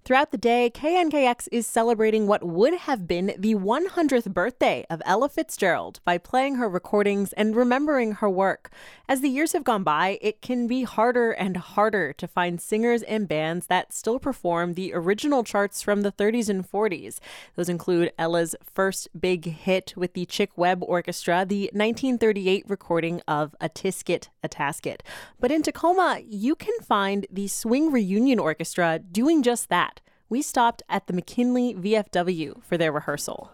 Throughout the day, KNKX is celebrating what would have been the 100th birthday of Ella Fitzgerald by playing her recordings and remembering her work. As the years have gone by, it can be harder and harder to find singers and bands that still perform the original charts from the 30s and 40s. Those include Ella's first big hit with the Chick Webb Orchestra, the 1938 recording of A Tisket, a Tasket. But in Tacoma, you can find the Swing Reunion Orchestra doing just that. We stopped at the McKinley VFW for their rehearsal.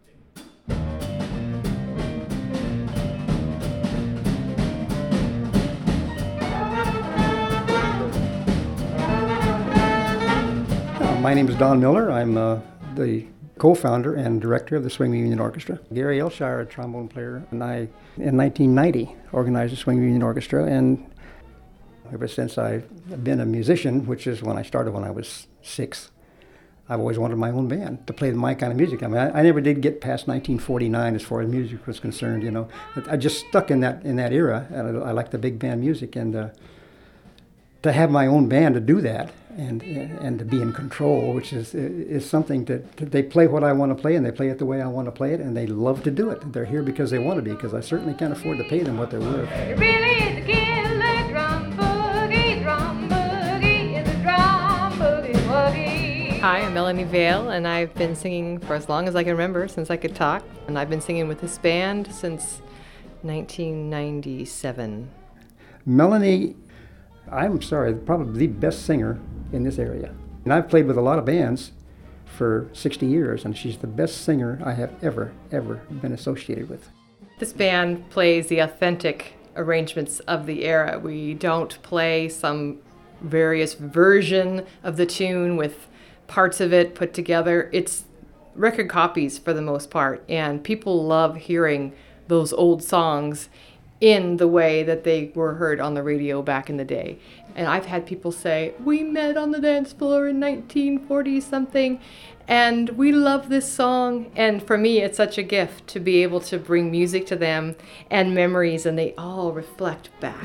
My name is Don Miller. I'm the co-founder and director of the Swing Reunion Orchestra. Gary Elshire, a trombone player, and I, in 1990, organized the Swing Reunion Orchestra, and ever since I've been a musician, which is when I started when I was 6, I've always wanted my own band to play my kind of music. I mean, I never did get past 1949 as far as music was concerned, you know. I just stuck in that era, and I like the big band music, and to have my own band to do that and to be in control, which is something that they play what I want to play, and they play it the way I want to play it, and they love to do it. They're here because they want to be, because I certainly can't afford to pay them what they're worth. It really is a killer drum boogie, it's a drum boogie woogie. Hi, I'm Melanie Vale, and I've been singing for as long as I can remember, since I could talk. And I've been singing with this band since 1997. Melanie, I'm sorry, probably the best singer in this area. And I've played with a lot of bands for 60 years, and she's the best singer I have ever been associated with. This band plays the authentic arrangements of the era. We don't play some various version of the tune with parts of it put together. It's record copies for the most part, and people love hearing those old songs in the way that they were heard on the radio back in the day. And I've had people say, we met on the dance floor in 1940 something, and we love this song. And for me, it's such a gift to be able to bring music to them and memories, and they all reflect back.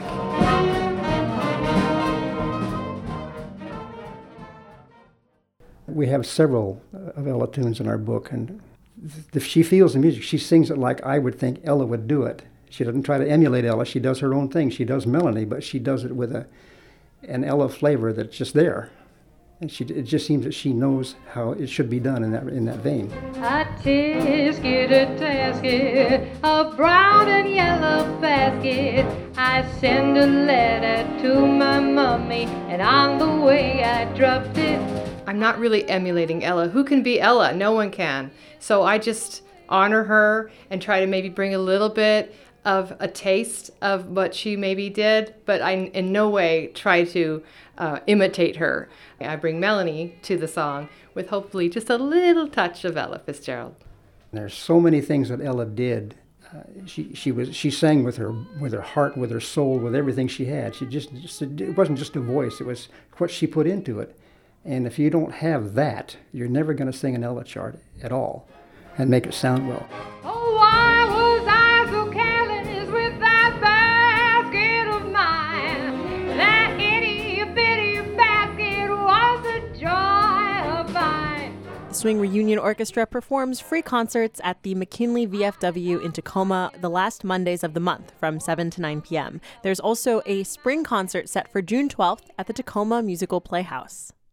We have several of Ella tunes in our book, and if she feels the music, she sings it like I would think Ella would do it. She doesn't try to emulate Ella. She does her own thing. She does Melanie, but she does it with an Ella flavor that's just there. And it just seems that she knows how it should be done in that vein. A tisket, a tasket, a brown and yellow basket. I send a letter to my mommy, and on the way I dropped it. I'm not really emulating Ella. Who can be Ella? No one can. So I just honor her and try to maybe bring a little bit of a taste of what she maybe did, but I in no way try to imitate her. I bring Melanie to the song with hopefully just a little touch of Ella Fitzgerald. There's so many things that Ella did. She sang with her heart, with her soul, with everything she had. It wasn't just a voice, it was what she put into it. And if you don't have that, you're never going to sing an Ella chart at all and make it sound well. Oh, why was I so careless with that basket of mine? That itty bitty basket was a joy of mine. The Swing Reunion Orchestra performs free concerts at the McKinley VFW in Tacoma the last Mondays of the month from 7 to 9 p.m. There's also a spring concert set for June 12th at the Tacoma Musical Playhouse.